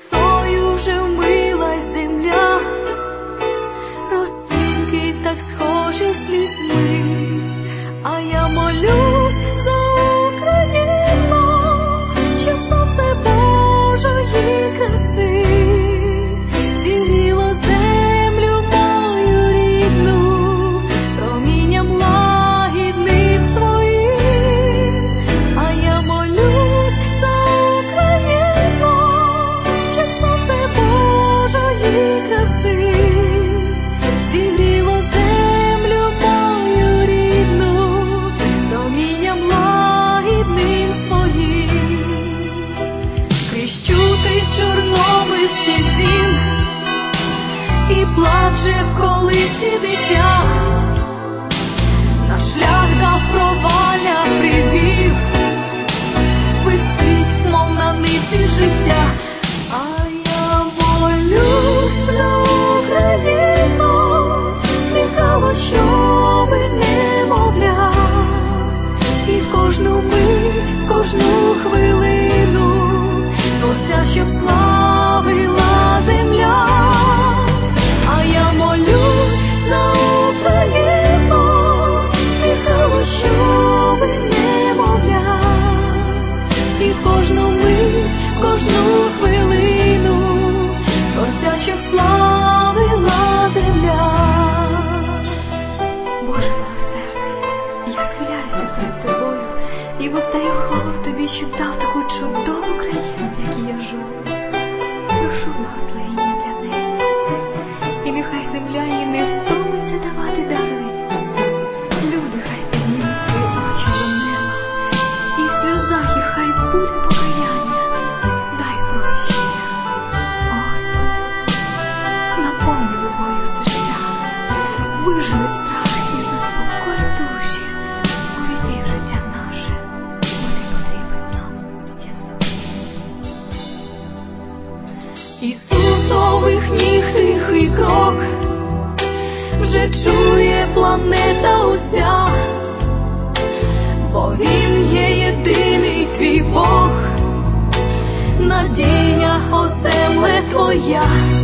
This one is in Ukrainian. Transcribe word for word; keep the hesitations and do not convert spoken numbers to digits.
росою вже вмилась земля, росинки так схожі з слізьми, а я молюсь за Україну, щоб сонце Божої краси зігріло землю мою рідну промінням лагідним своїм. А я молюсь за Україну, щоб сонце Божої краси зігріло землю мою рідну промінням лагідним своїм. Крещутий чорнобильський дзвін і плаче в колисці дитя, на шлях дав провалля привів, висить, мов на нитці життя. А я молюсь за Україну, нехай щоби немовля, і в кожну мить, в кожну хвилину Творця, щоб славила земля. А я молюсь за Україну, нехай щоби немовля, і в кожну мить, в кожну хвилину Творця, щоб славила земля. Боже милосердний, я схиляюся перед тобою і воздаю хвалу тобі, що дав таку чудову країну, в якій я живу. Прошу благословення для неї, і нехай земля їй не втомиться давати дари. Люди хай піднімуть свої очі до неба, і в сльозах їх хай буде покаяння. Дай прощення, Господи, наповни любов'ю це життя, вижени страх і заспокой душі, увійди в життя наше, бо ти потрібен нам, Ісус. Ісусових ніг тихий крок вже чує планета уся, бо Він є єдиний твій Бог, надія, о земле твоя.